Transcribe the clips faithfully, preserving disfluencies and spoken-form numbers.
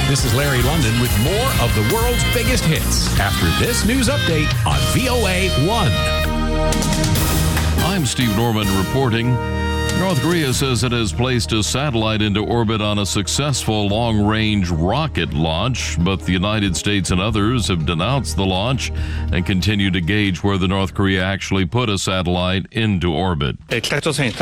This is Larry London with more of the world's biggest hits after this news update on V O A one. I'm Steve Norman reporting. North Korea says it has placed a satellite into orbit on a successful long-range rocket launch, but the United States and others have denounced the launch and continue to gauge where the North Korea actually put a satellite into orbit. Japanese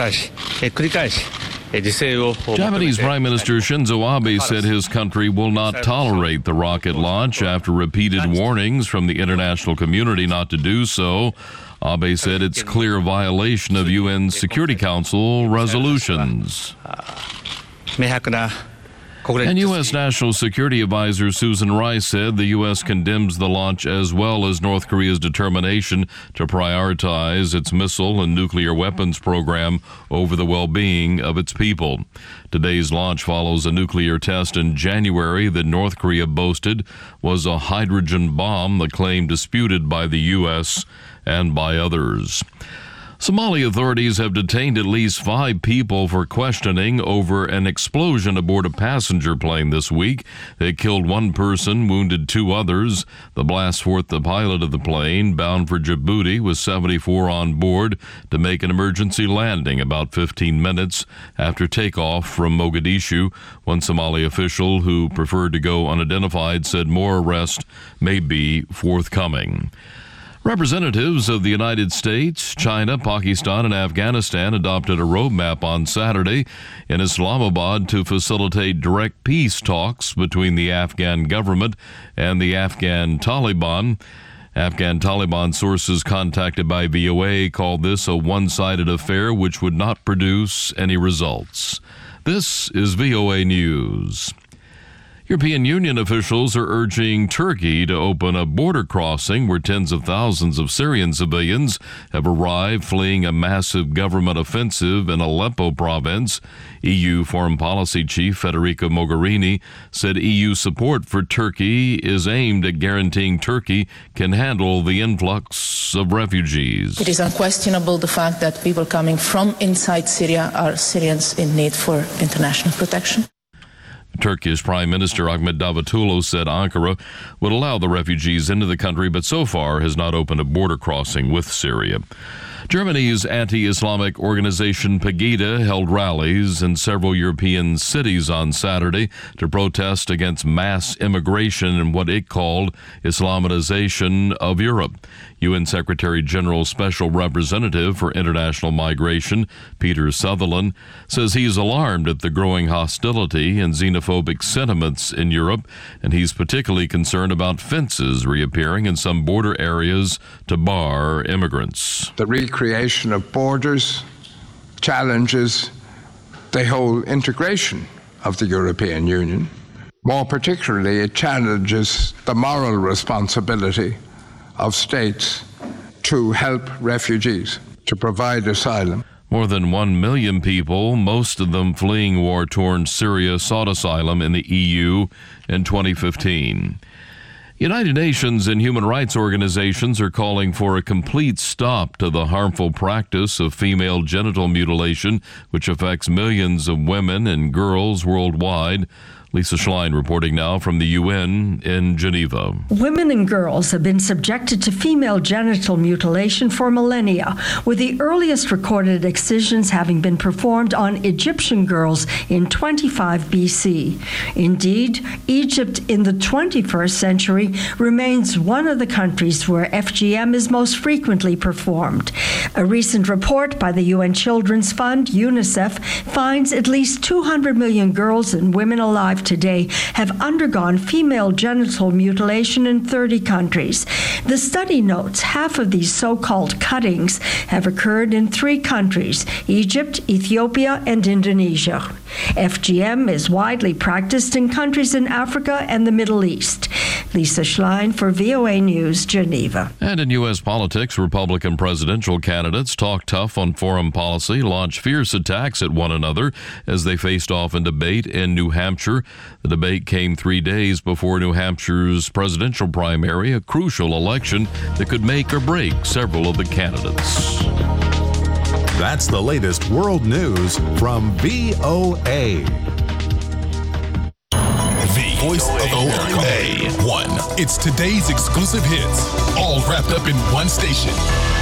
Prime Minister Shinzo Abe said his country will not tolerate the rocket launch after repeated warnings from the international community not to do so. Abe said it's clear violation of U N Security Council resolutions. And U S. National Security Advisor Susan Rice said the U S condemns the launch as well as North Korea's determination to prioritize its missile and nuclear weapons program over the well-being of its people. Today's launch follows a nuclear test in January that North Korea boasted was a hydrogen bomb, the claim disputed by the U S and by others. Somali authorities have detained at least five people for questioning over an explosion aboard a passenger plane this week. It killed one person, wounded two others. The blast forced the pilot of the plane, bound for Djibouti with seventy-four on board, to make an emergency landing about fifteen minutes after takeoff from Mogadishu. One Somali official who preferred to go unidentified said more arrests may be forthcoming. Representatives of the United States, China, Pakistan, and Afghanistan adopted a roadmap on Saturday in Islamabad to facilitate direct peace talks between the Afghan government and the Afghan Taliban. Afghan Taliban sources contacted by V O A called this a one-sided affair which would not produce any results. This is V O A News. European Union officials are urging Turkey to open a border crossing where tens of thousands of Syrian civilians have arrived fleeing a massive government offensive in Aleppo province. E U Foreign Policy Chief Federica Mogherini said E U support for Turkey is aimed at guaranteeing Turkey can handle the influx of refugees. It is unquestionable the fact that people coming from inside Syria are Syrians in need for international protection. Turkish Prime Minister Ahmet Davutoglu said Ankara would allow the refugees into the country, but so far has not opened a border crossing with Syria. Germany's anti-Islamic organization Pegida held rallies in several European cities on Saturday to protest against mass immigration and what it called Islamization of Europe. U N Secretary General Special Representative for International Migration, Peter Sutherland, says he's alarmed at the growing hostility and xenophobic sentiments in Europe, and he's particularly concerned about fences reappearing in some border areas to bar immigrants. The recreation of borders challenges the whole integration of the European Union. More particularly, it challenges the moral responsibility of states to help refugees, to provide asylum. More than one million people, most of them fleeing war-torn Syria, sought asylum in the E U in twenty fifteen. United Nations and human rights organizations are calling for a complete stop to the harmful practice of female genital mutilation, which affects millions of women and girls worldwide. Lisa Schlein reporting now from the U N in Geneva. Women and girls have been subjected to female genital mutilation for millennia, with the earliest recorded excisions having been performed on Egyptian girls in twenty-five B C. Indeed, Egypt in the twenty-first century remains one of the countries where F G M is most frequently performed. A recent report by the U N Children's Fund, UNICEF, finds at least two hundred million girls and women alive today have undergone female genital mutilation in thirty countries. The study notes half of these so-called cuttings have occurred in three countries, Egypt, Ethiopia, and Indonesia. F G M is widely practiced in countries in Africa and the Middle East. Lisa Schlein for V O A News, Geneva. And in U S politics, Republican presidential candidates talk tough on foreign policy, launched fierce attacks at one another as they faced off in debate in New Hampshire. The debate came three days before New Hampshire's presidential primary, a crucial election that could make or break several of the candidates. That's the latest world news from V O A. V voice of America. A one. It's today's exclusive hits, all wrapped up in one station.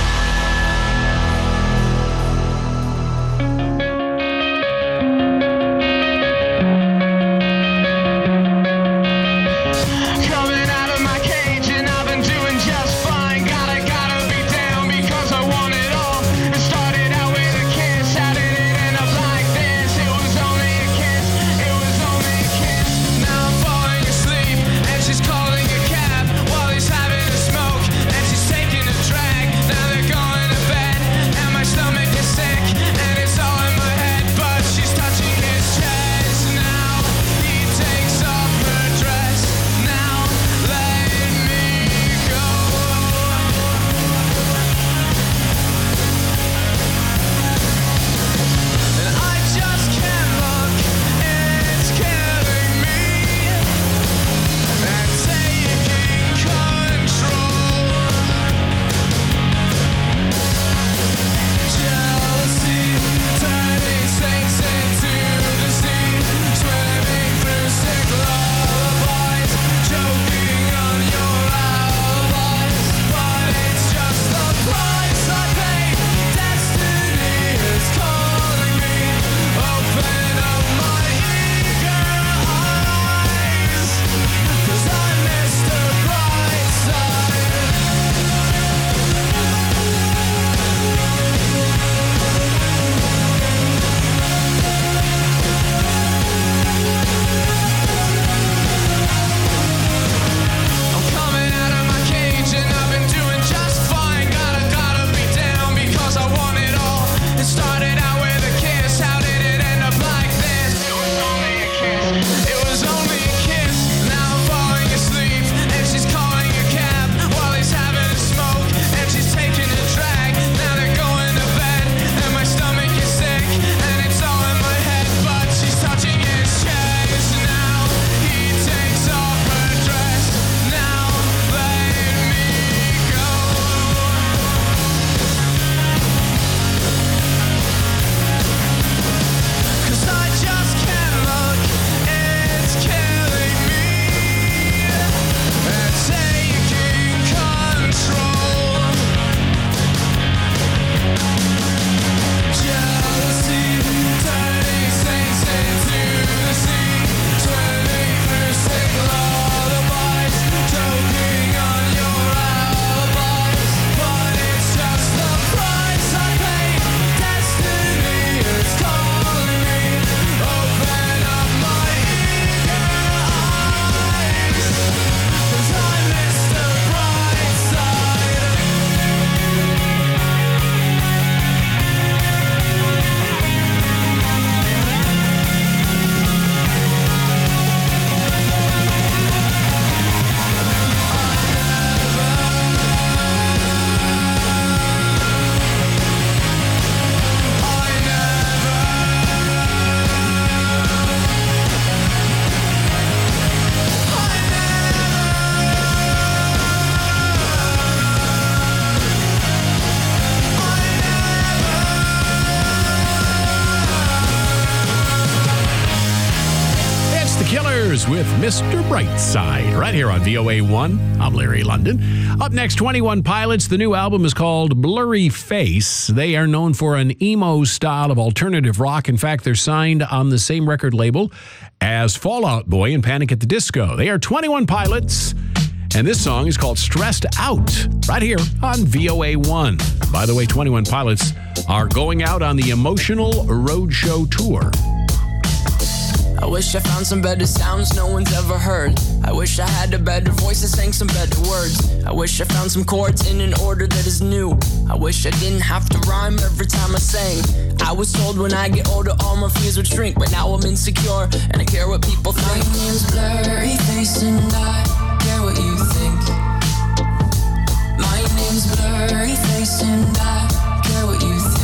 With Mister Brightside, right here on V O A one. I'm Larry London. Up next, twenty-one Pilots. The new album is called Blurry Face. They are known for an emo style of alternative rock. In fact, they're signed on the same record label as Fall Out Boy and Panic at the Disco. They are twenty-one Pilots, and this song is called Stressed Out, right here on V O A one. By the way, twenty-one Pilots are going out on the Emotional Roadshow Tour. I wish I found some better sounds no one's ever heard. I wish I had a better voice and sang some better words. I wish I found some chords in an order that is new. I wish I didn't have to rhyme every time I sang. I was told when I get older all my fears would shrink, but now I'm insecure and I care what people think. My name's Blurry Face and I care what you think. My name's Blurry Face and I care what you think.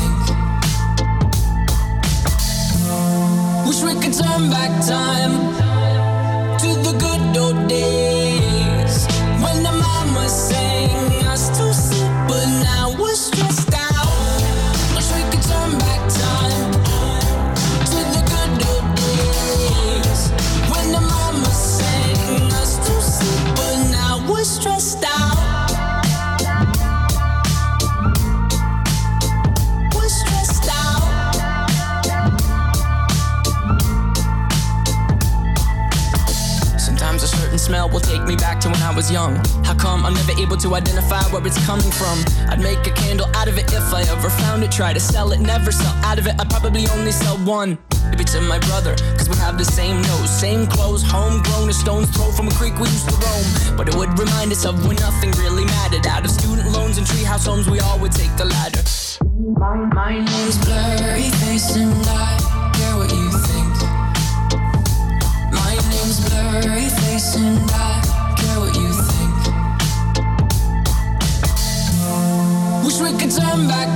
Wish we could turn back time to the good old days when the mama sang us to sleep, but now we're stressed out. Wish we could turn back time to the good old days smell will take me back to when I was young. How come I'm never able to identify where it's coming from? I'd make a candle out of it if I ever found it. Try to sell it, never sell out of it. I'd probably only sell one. Maybe to my brother, cause we have the same nose, same clothes, homegrown, a stone's throw from a creek we used to roam. But it would remind us of when nothing really mattered. Out of student loans and treehouse homes, we all would take the ladder. My, my name's Blurry Face and I care what you think. My name's Blurry Face and I care what you think. Wish we could turn back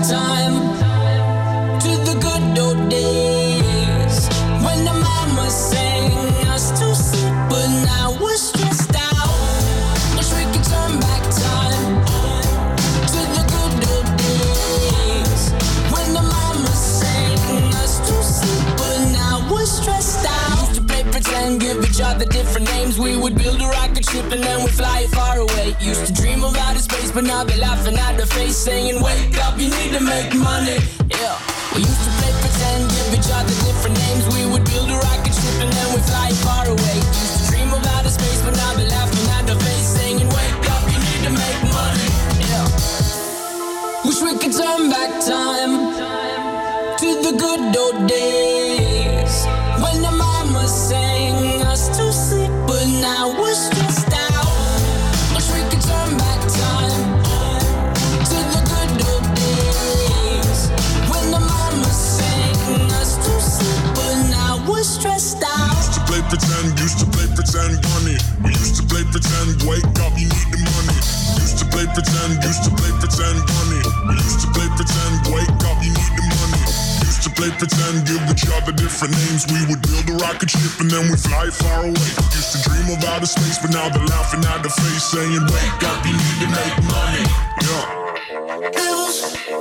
time to the good old days when the mama sang us to sleep, but now we're stressed out. Wish we could turn back time to the good old days when the mama sang us to sleep, but now we're stressed out. Used to play pretend, give each other different names. We would build a rocket ship and then we'd fly it far away. Used to dream of outer space, but now they're laughing at the face, saying, wake up, you need to make money. Yeah. We used to play pretend, give each other different names. We would build a rocket ship and then we'd fly far away. Used to dream of outer space, but now they're laughing at the face, saying, wake up, you need to make money. Yeah. Wish we could turn back time to the good old days when the mama sang us to sleep, but now we're stressed out. Wish we could turn back time to the good old days when the mama sang us to sleep, but now we're stressed out. Used to play pretend, used to play pretend, money. We used to play pretend, wake up, you need the money. Used to play pretend, used to play pretend, money. We used to play pretend, wake up, you need the money. Used to play pretend, give each other different names. We would build a rocket ship and then we'd fly far away. Used to dream of outer space, but now they're laughing at the face, saying, wake up, you need to make money. Yeah. Devils,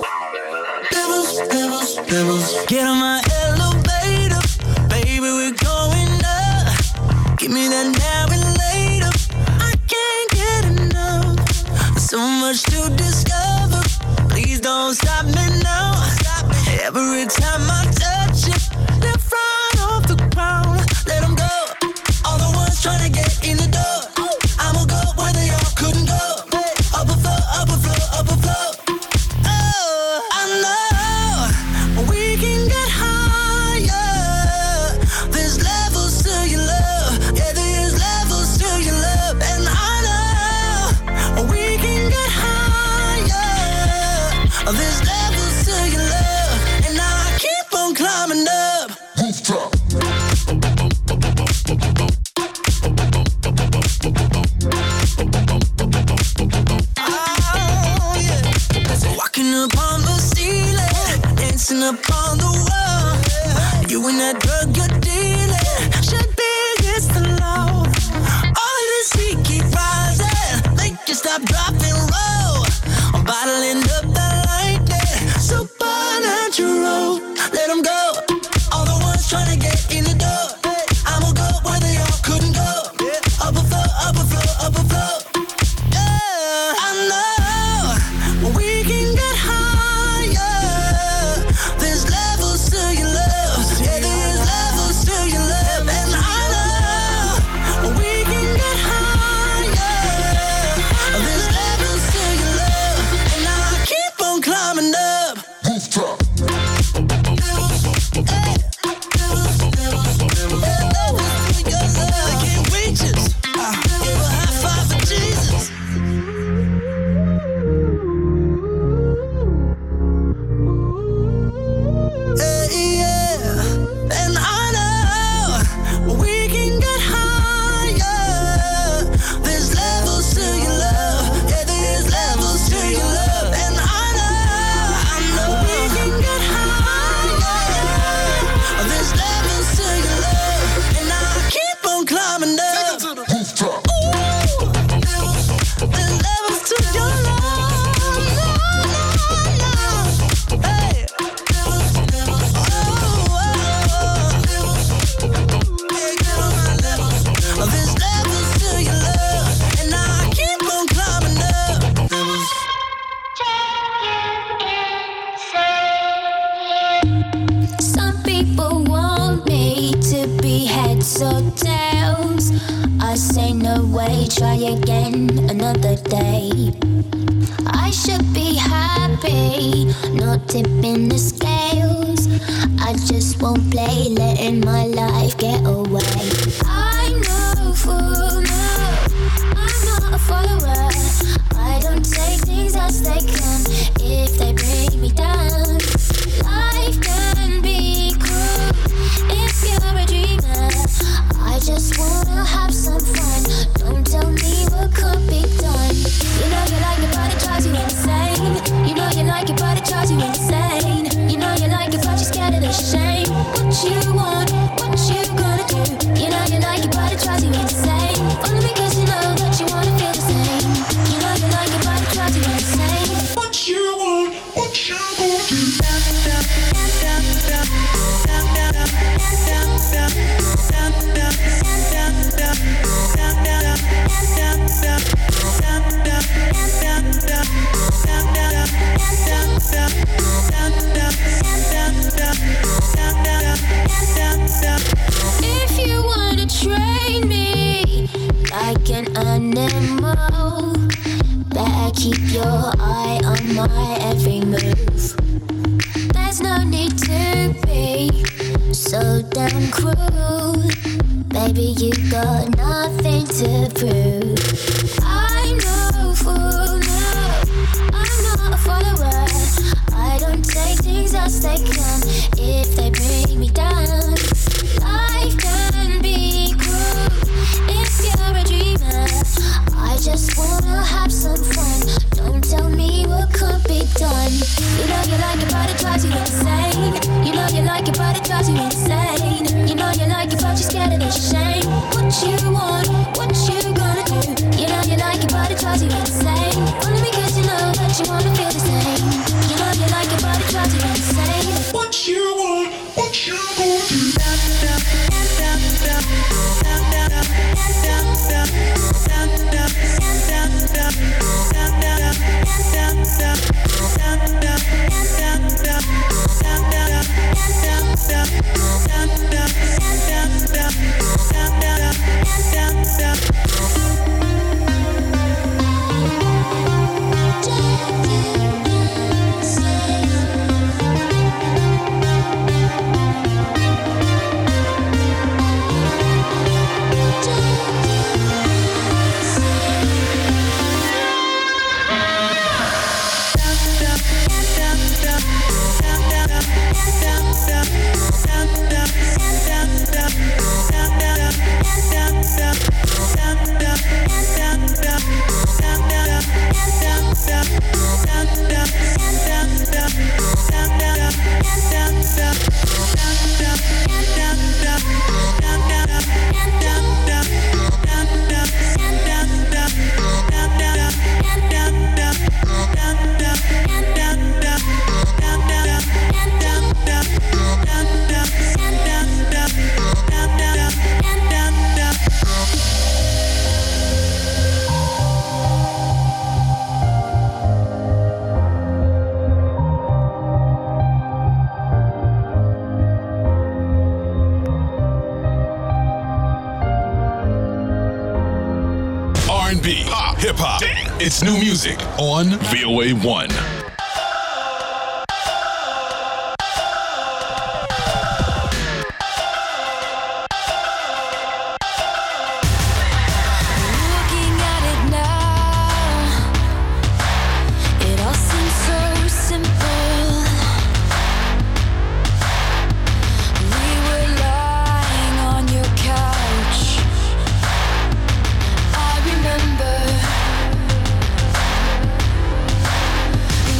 devils, devils, devils. Get on my elevator, baby, we're going up. Give me that now and later. I can't get enough. So much to discover. Please don't stop me now. Stop me. Every time I touch it, they're flying off the ground. Let them go. All the ones trying to get in the door. I'ma go where they all couldn't go. Up a floor, up a floor, up a floor. Oh, I know we can get higher. There's levels to your love. Yeah, there's levels to your love. And I know we can get higher. There's levels to your love. And I keep on scales. I say no way, try again another day. I should be happy, not tipping the scales. I just won't play, letting my life get away. I'm no fool, no, I'm not a follower. I don't take things as they come if they bring me down. Life can be cruel if you're a dreamer. I just wanna have some fun. Don't tell me what could be done. You know you like it, but it drives you insane. You know you like it, but it drives you insane. You know you like it, but you're scared of the shame. What you want, what you gonna do? You know you like it, but it drives you insane. Only because you know that you wanna feel the same. You know you like it, but it drives you insane. What you want, what you gonna do? If you wanna train me like an animal, better keep your eye on my every move. There's no need to be so damn cruel. Baby, you got nothing to prove. I'm no fool, no, I'm not a follower. I don't take things as they come if they bring me down. Life can be cruel if you're a dreamer. I just wanna have some fun. Don't tell me what could be done. You know you like it, but it drives you insane. You know you like it, but it drives you insane. You know you like it, but you're scared of the shame. What you want, what you gonna do? You know you like it, but it drives you insane. Only because you know that you wanna feel the same. You know you like it, but it drives you insane. What you want, what you gonna do? Pop, hip-hop. It's new music on V O A one. I remember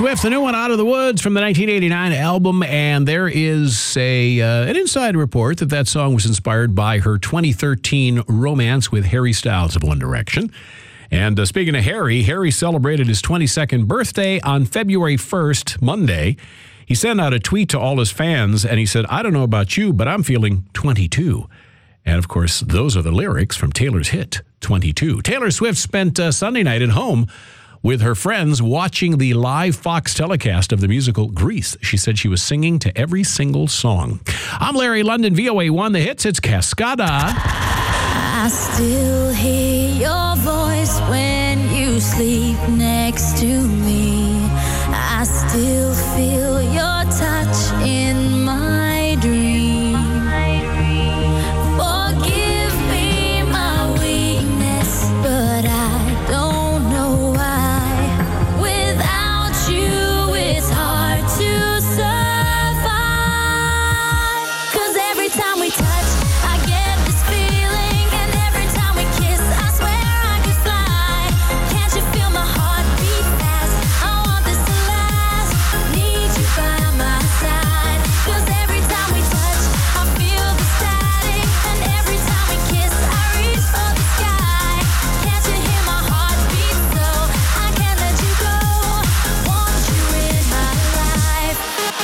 Swift, the new one, Out of the Woods, from the nineteen eighty-nine album, and there is a uh, an inside report that that song was inspired by her twenty thirteen romance with Harry Styles of One Direction. And uh, speaking of Harry, Harry celebrated his twenty-second birthday on February first, Monday. He sent out a tweet to all his fans, and he said, "I don't know about you, but I'm feeling twenty-two." And, of course, those are the lyrics from Taylor's hit, twenty-two. Taylor Swift spent uh, Sunday night at home with her friends watching the live Fox telecast of the musical Grease. She said she was singing to every single song. I'm Larry London, V O A one, The Hits. It's Cascada. I still hear your voice when you sleep next to me. I still feel your touch in my dream. Forgive me my weakness, but I don't know why. Without you, it's hard to survive. 'Cause every time we touch, I get this feeling, and every time we kiss, I swear I could fly. Can't you feel my heart beat fast? I want this to last. Need you by my side. 'Cause every time we touch, I feel the static, and every time we kiss, I reach for the sky. Can't you hear my heart beat so I can't let you go? Want you in my life.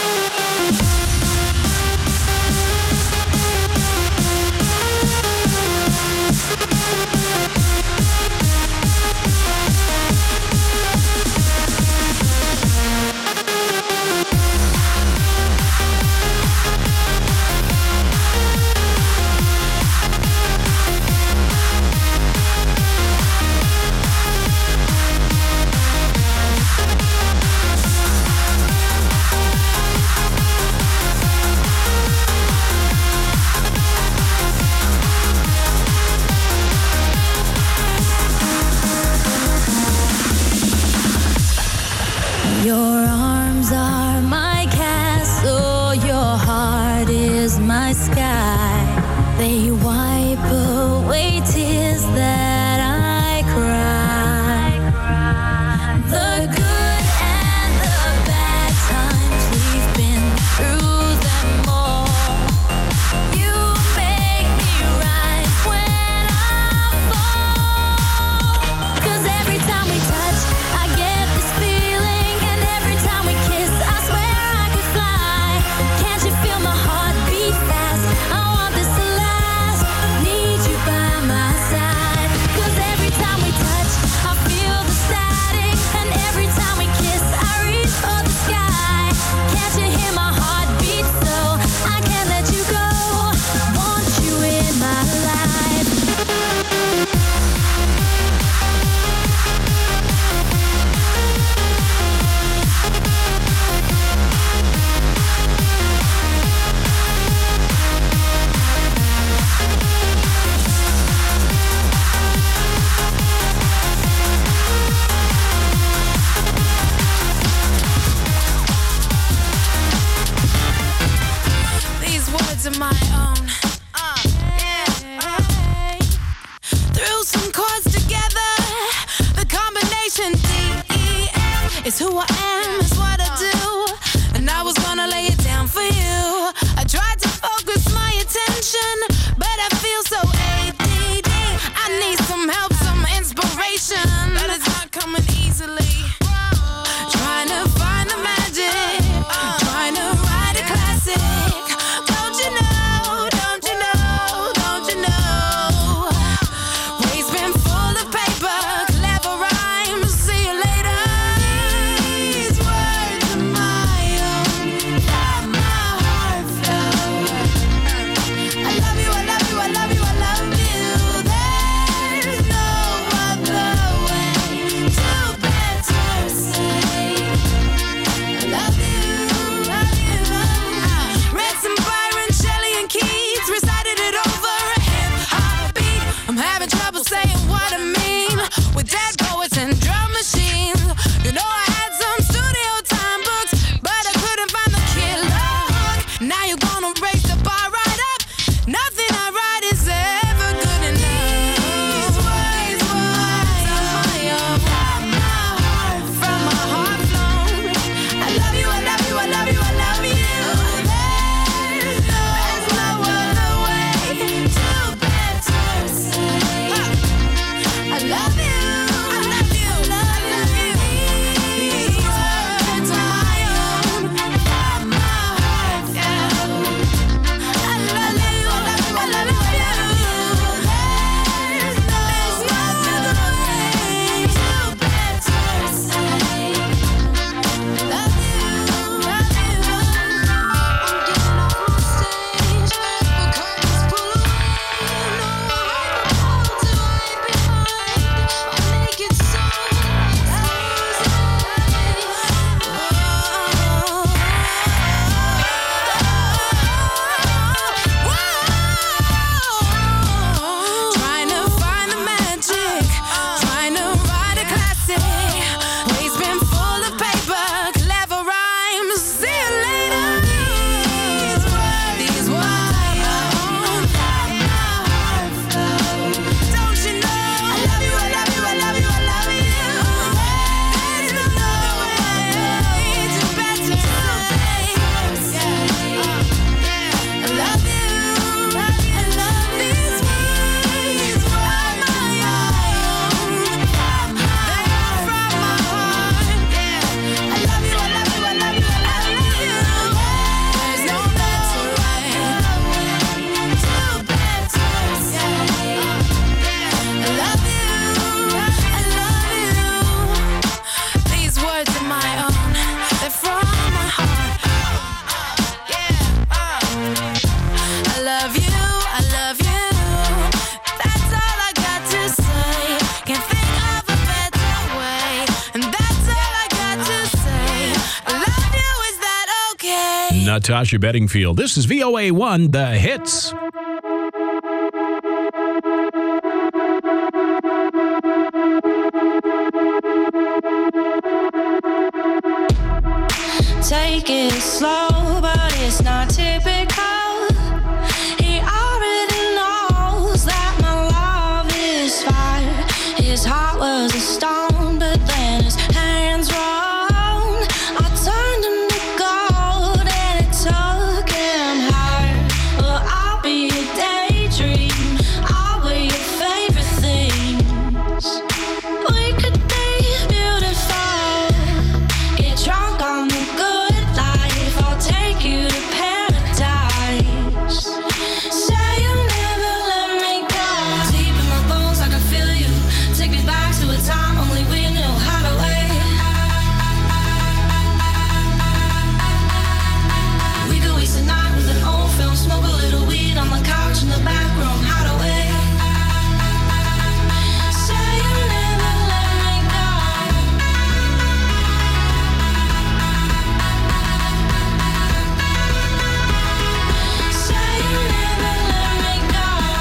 Your arms are my castle, your heart is my sky. They wipe away tears that I cry. The good and the bad times, we've been through them all. You make me rise when I fall. 'Cause every time we touch, I get this feeling, and every time we kiss, I swear I could fly. Can't you feel my heart beat fast? I want this to last. Need you by my side. 'Cause every time we touch, I feel the static, and every time we kiss, I reach for the sky. Can't you hear my heart beat so I can't let you go? Want you in my life. These words are my own. Uh, yeah. Threw some chords together. The combination D E F is who I am, is what I do. And I was gonna lay it down for you. I tried to focus my attention, but I feel so A D D. I need some help, some inspiration, but it's not coming easily. Trying to find the magic, trying to write a classic. Don't you know, don't you know, don't you know? Waste bin full of paper, clever rhymes, see you later. These words are my own, let my heart flow. I love you, I love you, I love you, I love you. There's no other way. Too bad to say. I love you, love you. Read some Byron, Shelley, and Keats, recited it over a hip hop beat. I'm having trouble saying what I mean with dead poets and drum machines. You know I had some studio time books, but I couldn't find the killer hook. Now you're gonna raise the bar right up. Nothing I write is ever good enough. These words are my own. My heart from my heart flown. Natasha Bedingfield. This is V O A one, The Hits. Take it slow, but it's not typical. He already knows that my love is fire. His heart was a stone, but then his hands rolled. I turned him to gold and it took him higher. Well, I'll be a daydream. I'll be your favorite things. We could be beautiful. Get drunk on the good life. I'll take you to paradise. Say you'll never let me go. Deep in my bones, I can feel you. Take me back to a time only we knew how to wait. We could waste a night with an old film, smoke a little weed on the couch in the back room. How to wait. Say you'll never let me go. Say you'll never let me go.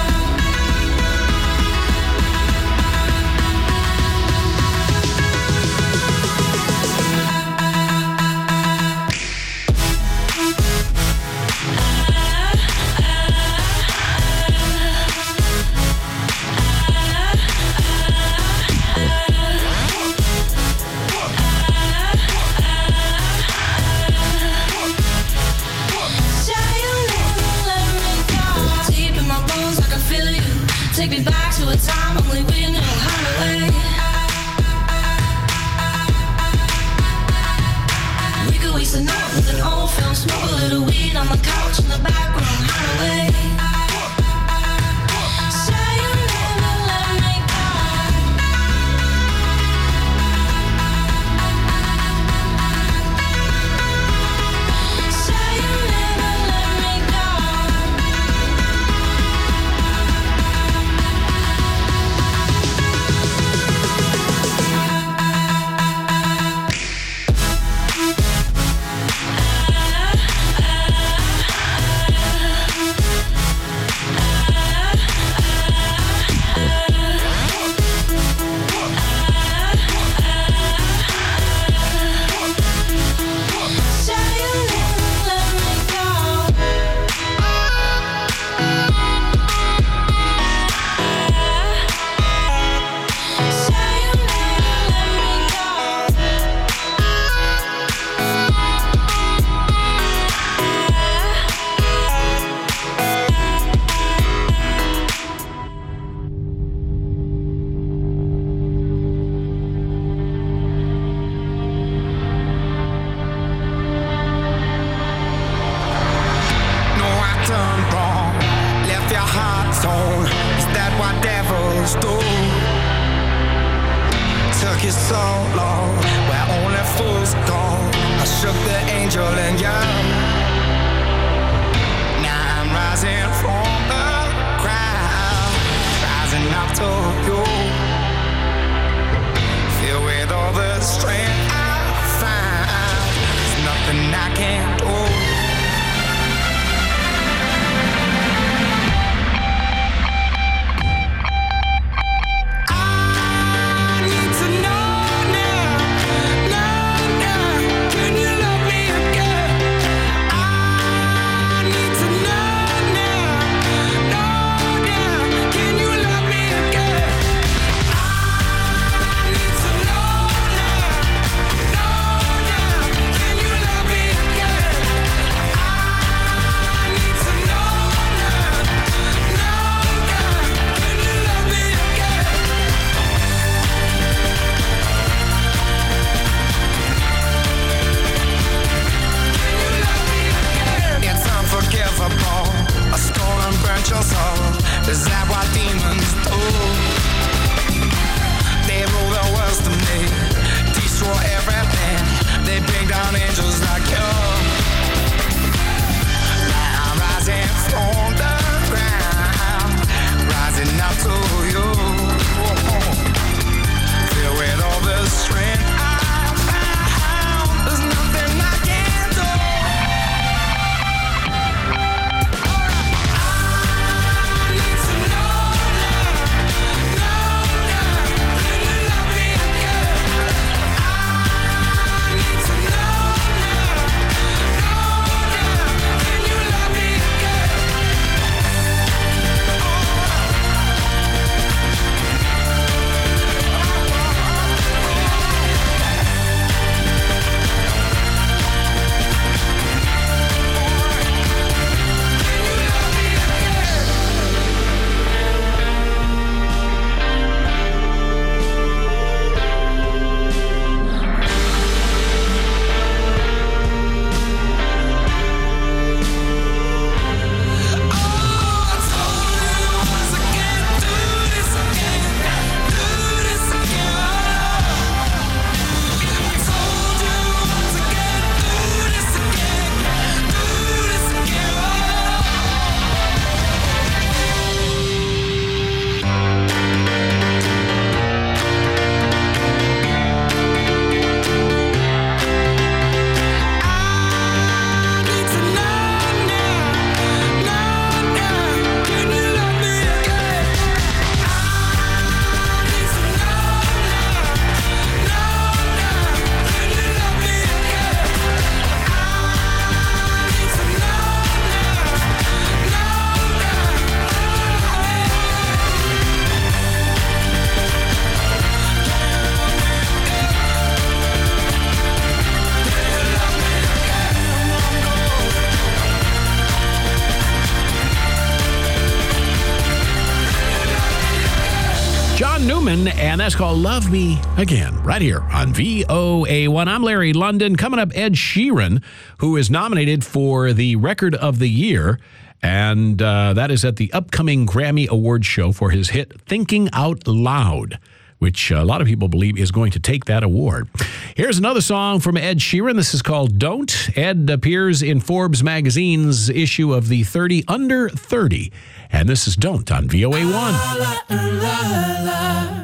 Say you'll never let me go. Deep in my bones, I can feel you. Take me back to a time only we knew how to wait. We could waste a night with an old film, smoke a little weed on the couch in the back room. How to wait. Say you'll never let me go. Say you'll never let me go. Say you'll never let me go. Say you'll never let me go. No, I done wrong. Left your heart torn. Is that what devils do? Took you so long, where only fools go. I shook the angel in you. Now I'm rising from the ground, rising up to you. Filled with all the strength I find. There's nothing I can't do. I need to know now, know now. Can you love me again? I need to know now, know now. Can you love me again? I need to know now, know now. Can you love me again? John Newman, and that's called Love Me Again, right here on V O A one. I'm Larry London. Coming up, Ed Sheeran, who is nominated for the Record of the Year, and uh, that is at the upcoming Grammy Awards show for his hit Thinking Out Loud, which a lot of people believe is going to take that award. Here's another song from Ed Sheeran. This is called Don't. Ed appears in Forbes magazine's issue of the thirty under thirty. And this is Don't on V O A one.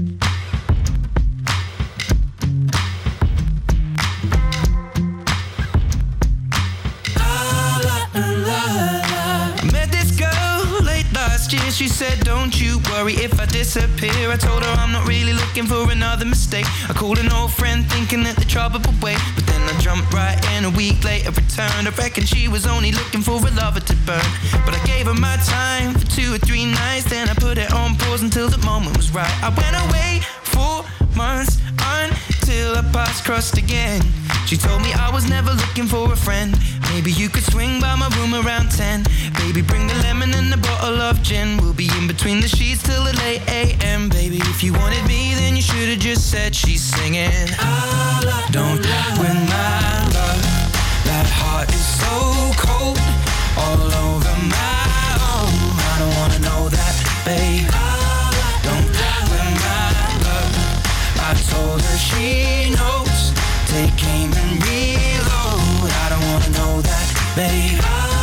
She said, don't you worry if I disappear. I told her I'm not really looking for another mistake. I called an old friend thinking that the trouble would wait, but then I jumped right in. A week later returned. I reckon she was only looking for a lover to burn, but I gave her my time for two or three nights. Then I put it on pause until the moment was right. I went away for months until our paths crossed again. She told me I was never looking for a friend. Maybe you could swing by my room around ten. Baby, bring the lemon and a bottle of gin. We'll be in between the sheets till the late a m. Baby, if you wanted me, then you should have just said she's singing. Don't win my love. That heart is so cold, all over my own. I don't wanna know that, babe. Don't win my love. I told her she knows. Take aim and reload. I don't wanna know that, babe.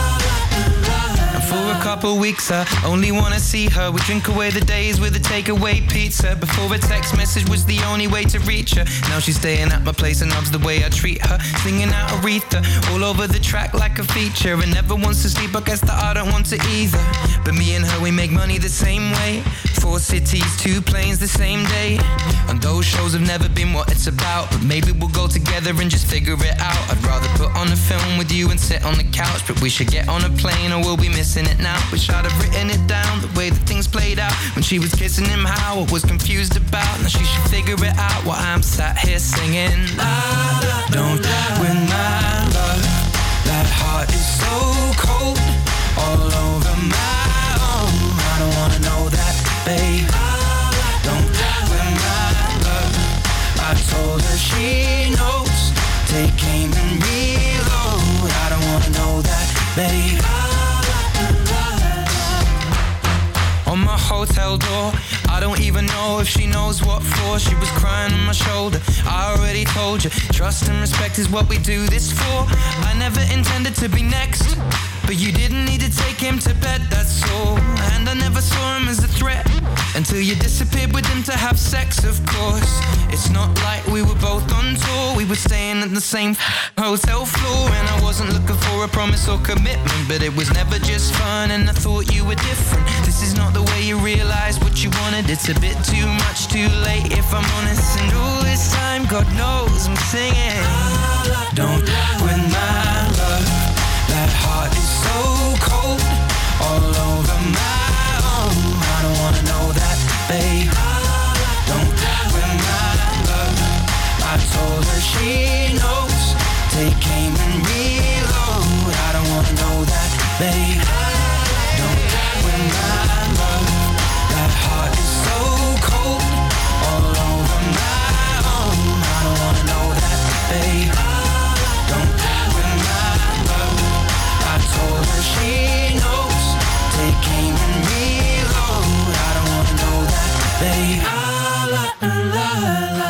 And for a couple weeks I only wanna see her. We drink away the days with a takeaway pizza. Before a text message was the only way to reach her. Now she's staying at my place and loves the way I treat her. Singing out Aretha all over the track like a feature. And never wants to sleep, I guess that I don't want to either. But me and her, we make money the same way. Four cities, two planes the same day. And those shows have never been what it's about, but maybe we'll go together and just figure it out. I'd rather put on a film with you and sit on the couch, but we should get on a plane or we'll be missing it now. Wish I'd have written it down, the way that things played out. When she was kissing him, how I was confused about. Now she should figure it out while I'm sat here singing. Don't win my love. That heart is so cold, all over my own. I don't wanna know that, babe. Don't win my love. I told her she knows. Take aim and reload. I don't wanna know that, babe. On my hotel door, I don't even know if she knows what for. She was crying on my shoulder. I already told you, trust and respect is what we do this for. I never intended to be next, but you didn't need to take him to bed, that's all. And I never saw him as a threat until you disappeared with him to have sex, of course. It's not like we were both on tour. We were staying at the same hotel floor. And I wasn't looking for a promise or commitment, but it was never just fun, and I thought you were different. This is not the way you realize what you wanted. It's a bit too much too late, if I'm honest. And all this time, God knows I'm singing. Don't win my love. That heart is so cold, all over my own. I don't wanna know that, babe. Don't win my love. I told her she knows. Take aim and reload. I don't wanna know that, babe. Don't win my love. That heart is so cold, all over my own. I don't wanna know that, babe. Don't win my love. I told her she knows. Take aim and reload. I don't wanna know that, babe. La, la, la, la.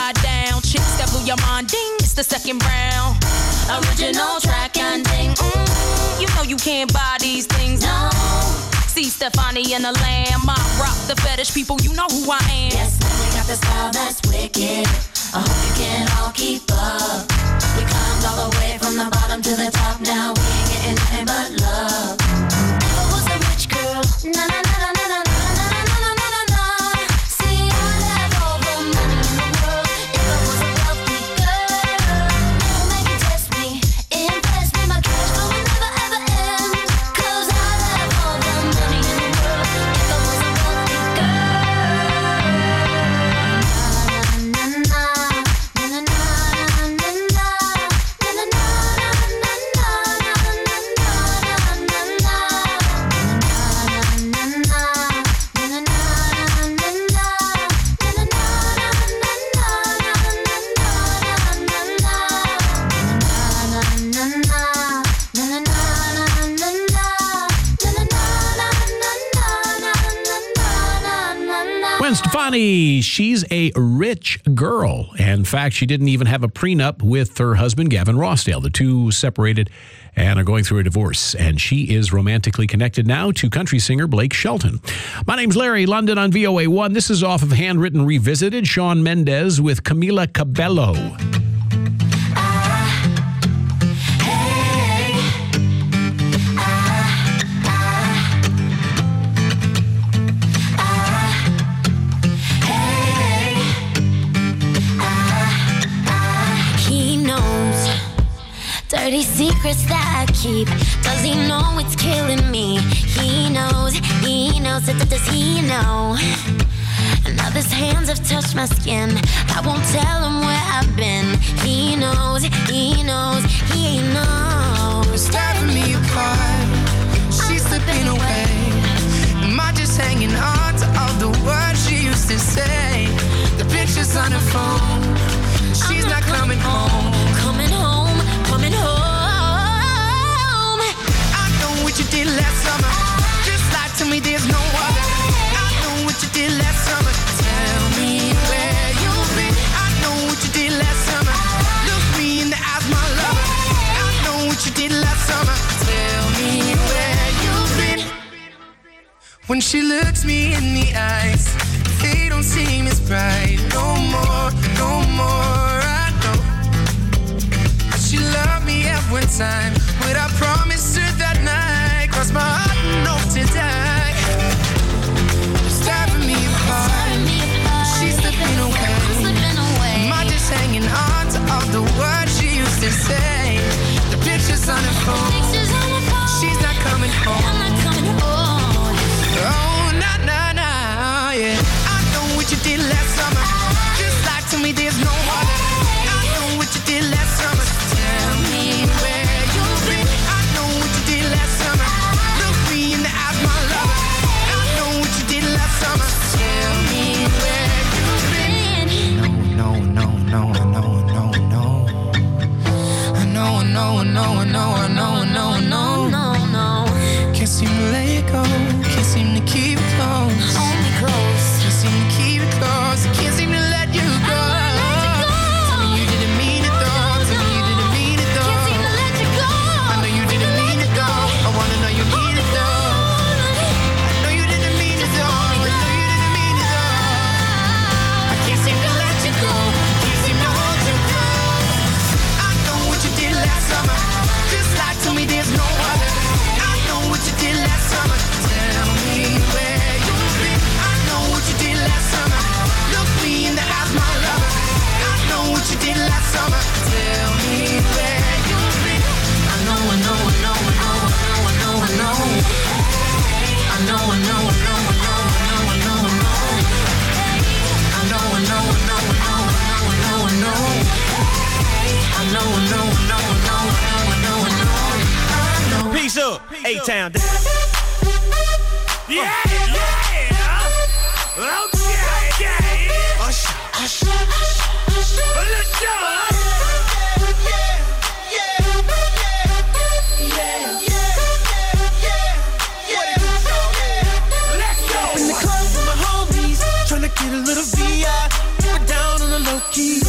upside down. Chicks that blew your mind, ding, it's the second round. Original track and ding, mm, you know you can't buy these things, no. See Stefani and the Lamb, I rock the fetish people, you know who I am. Yes, man, we got the style that's wicked. I hope you can all keep up. We climbed all the way from the bottom to the top. Now we ain't getting nothing but love. Never was a rich girl. Na na na na na na na na na na na na. See, I'd have all the money in the world if I was a wealthy girl. Never make you test me, impress me. My cash flow will never ever end. 'Cause I'd have all the money in the world if I was a wealthy girl. Na na na. Gwen Stefani, she's a rich girl. In fact, she didn't even have a prenup with her husband, Gavin Rossdale. The two separated and are going through a divorce. And she is romantically connected now to country singer Blake Shelton. My name's Larry London on V O A one. This is off of Handwritten Revisited. Shawn Mendes with Camila Cabello. Dirty secrets that I keep. Does he know it's killing me? He knows, he knows, does he know? Now his hands have touched my skin. I won't tell him where I've been. He knows, he knows, he knows. Tearing me apart, she's slipping away. Am I just hanging on to all the words she used to say? The pictures on her phone, she's not, not coming home. Coming home, coming home. I know what you did last summer. Just lie to me, there's no other. I know what you did last summer. Tell me where you've been. I know what you did last summer. Look me in the eyes, my lover. I know what you did last summer. Tell me where you've been. When she looks me in the eyes, they don't seem as bright. No more, no more. I know she loved me every time. But I promised her that night, cross my heart and hope to die. Stabbing me apart, she's slipping away. Am I just hanging on to all the words she used to say? The pictures on her phone, she's not coming home. Oh, nah, nah, nah, yeah. I know what you did last summer. Just lie to me, there's no other. I know what you did last summer. Tell me where you've been. I know what you did last summer. Look me in the eyes, my lover. I know what you did last summer. Tell me where you've been. No, no, no, no, no, no. I know, I know, I know, I know, I know, I know, I know, no, no. Can't seem to let it go. Can't seem to keep it close. Hold me close. Can't seem to keep it close. I can't seem to let you go. Tell me you didn't mean it though. Tell me you didn't mean it though. Can't seem to let you go. I know you didn't mean it though. I wanna know you mean it though. I know you didn't mean it though. I know you didn't mean it though. I can't seem to let you go. Can't seem to hold you close. I know what you did last summer. Just lie to me, there's no other. I know what you did last summer. Tell me where you've been. I know what you did last summer. Look me in the eyes, my lover. I know what you did last summer. Tell me where you've been. I know, I know, I know, I know, I know, I know, I know. I know, I know, I know, I know, I know, I know, I know. I know, I know, I know, I know, I know, I know, I know. I know, I know, I know, I know, I know, I know. Peace up, A-Town. Yeah, yeah. Okay, okay. Hush, hush, hush. Let's go. Let's go. In the club with my homies, tryna get a little V I. We're down on the low key.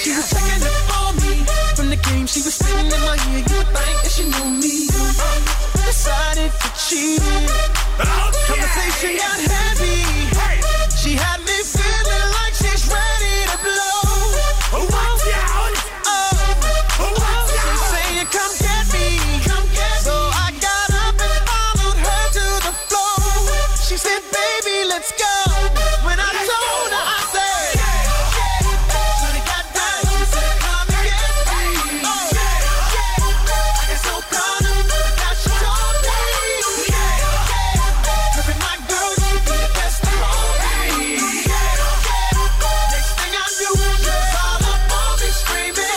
She was checking up for me. From the game she was spitting in my ear, you would think that she knew me. Decided to cheat. Conversation got heavy. She had me feeling like she's ready to blow. Watch out! Oh, she's saying, come get me, come get me. So I got up and followed her to the floor. She said, baby, let's go. When I told her, I said, shawty got down, she said, come and get me. Oh, I got so caught up that she told me. Every my girl, she be the best of all me. Next thing I knew, she was all up on me screaming.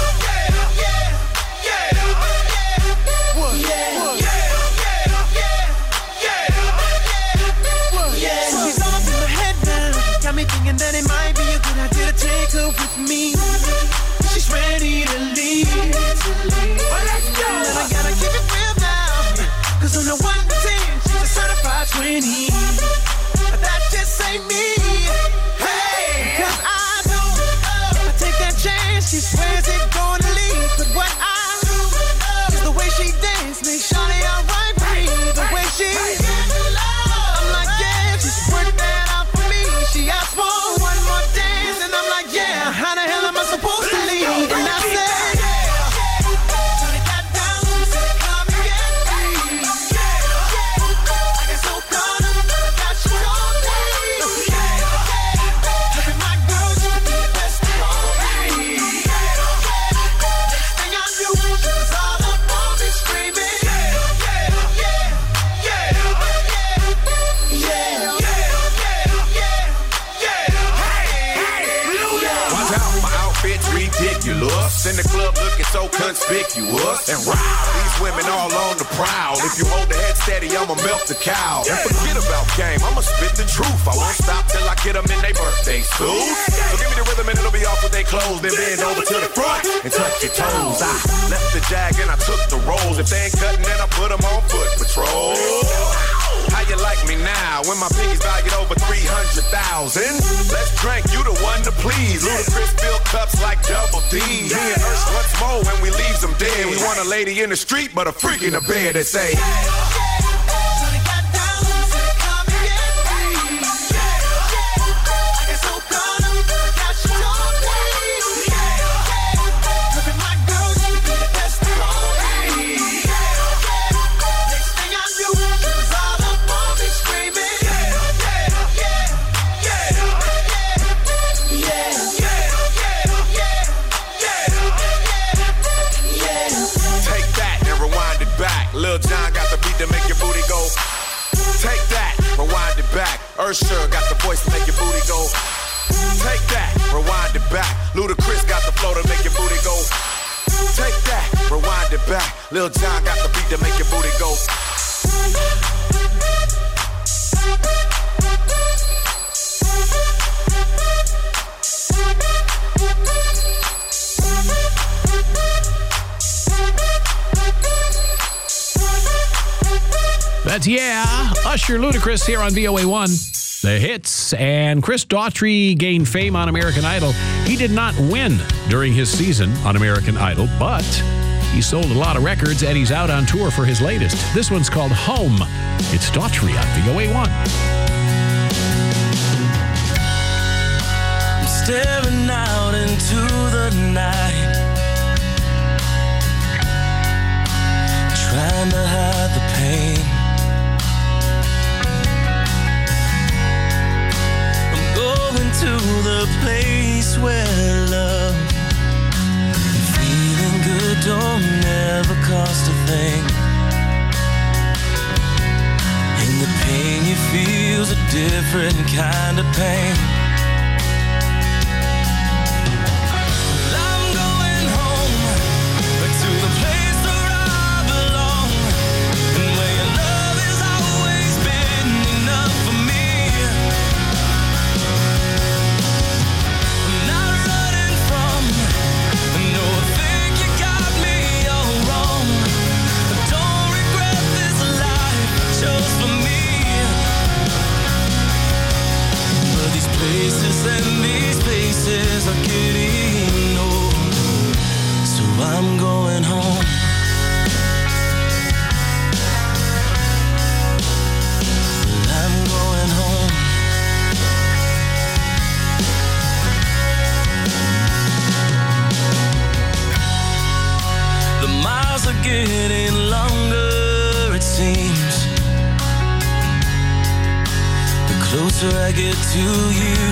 She's all up in my head now. Got me thinking that it might be a good idea to take her with me. She's ready to leave. Well, let's go. And I gotta keep it real now. Cause on the one to ten, she's a certified twenty. But that just ain't me. Hey, cause I know uh, I take that chance. She swears it's gonna leave. But what I do uh, is the way she dance makes shawty alright with me. The way she I'm like, yeah, just work that out for me. She asked for one more dance, and I'm like, yeah, how the hell am I supposed to leave? And I said, shawty got down, she said, come and get me. I got so caught up that she told me. Every my girl, she be the best of all me. Next thing I knew, she was all up on me screaming. Watch out, my outfit's ridiculous. In the club looking so conspicuous. And wow, these women all on the prowl. If you hold the head steady, I'ma melt the cow. And forget about game, I'ma spit the truth. I won't stop till I get them in their birthday suits. So give me the rhythm and it'll be off with their clothes. Then bend over to the front and touch your toes. I left the jag and I took the rolls. If they ain't cutting, then I put them on foot patrol. How you like me now when my piggy's valued over three hundred thousand? Let's drink, you the one to please. Ludacris fill cups like double D. Me and Ursh once more when we leave them dead. We want a lady in the street, but a freak in the bed that say, Lil Jon got the beat to make your booty go. Take that, rewind it back. Usher got the voice to make your booty go. Take that, rewind it back. Ludacris got the flow to make your booty go. Take that, rewind it back. Lil Jon got the beat to make your booty go. That's Yeah, Usher, Ludacris here on V O A one. The hits, and Chris Daughtry gained fame on American Idol. He did not win during his season on American Idol, but he sold a lot of records, and he's out on tour for his latest. This one's called Home. It's Daughtry on V O A one. I'm staring out into the night, trying to hide the pain. To the place where love and feeling good don't never cost a thing, and the pain you feel's a different kind of pain. Well, I'm going home, back to the place where I belong, and where your love has always been enough for me. Places and these places are getting drag it to you.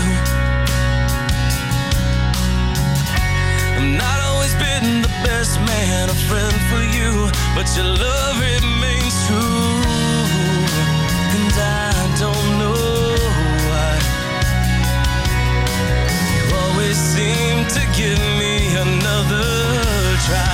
I've not always been the best man, a friend for you, but your love remains true. And I don't know why you always seem to give me another try.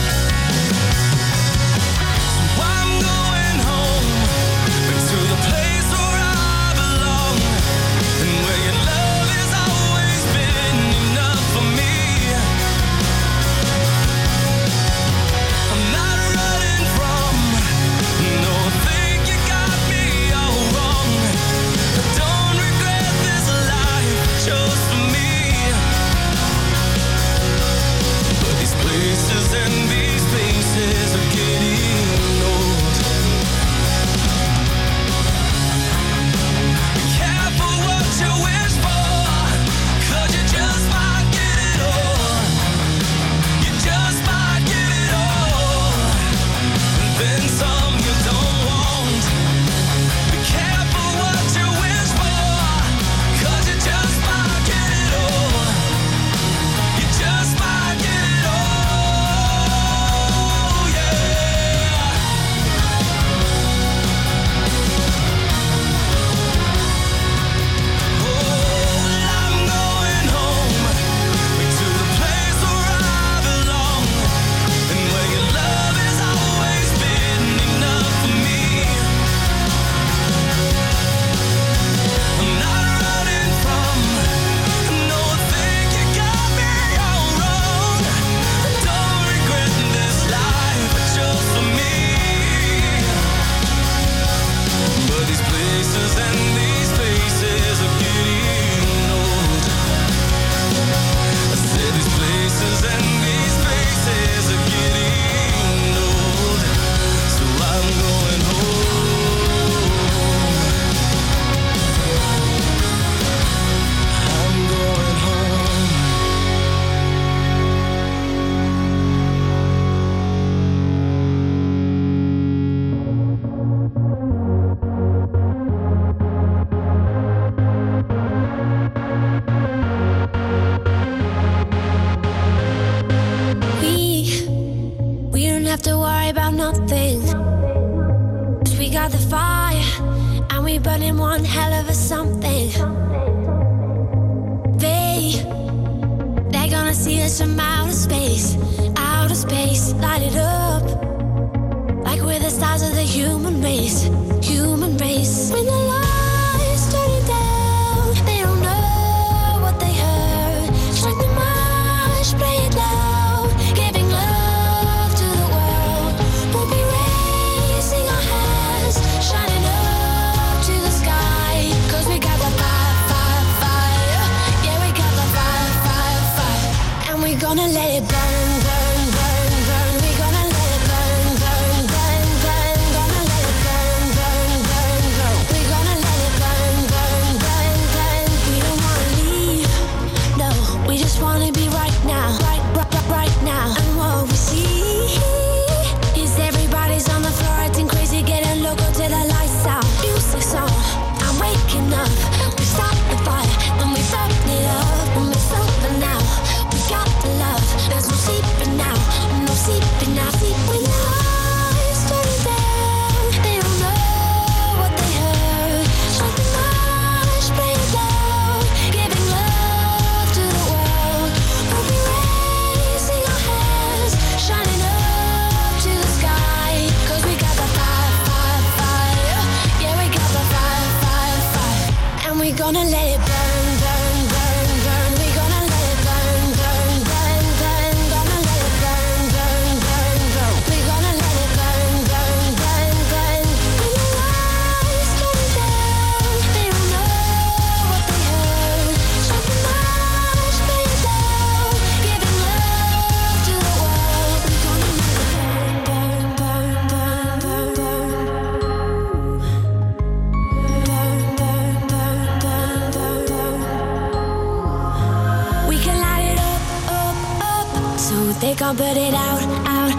They can't put it out, out,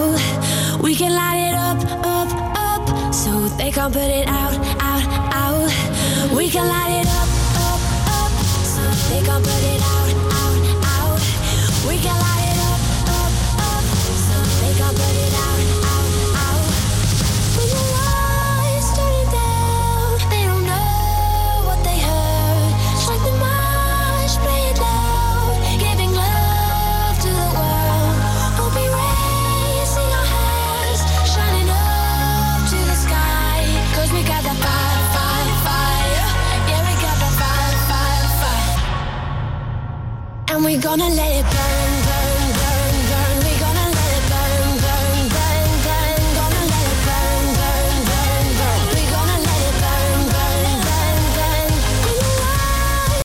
out. We can light it up, up, up. So they can't put it out, out, out. We can light it up, up, up, so they can put it out, out, out. We can light it up, up, up, so they can put it out, out, out. When the lights turning down, they don't know what they heard. Strike the march, play it loud, giving love to the world. We'll be raising our hands, shining up to the sky. Cause we got the fire, fire, fire. Yeah, we got the fire, fire, fire. And we're gonna let it burn.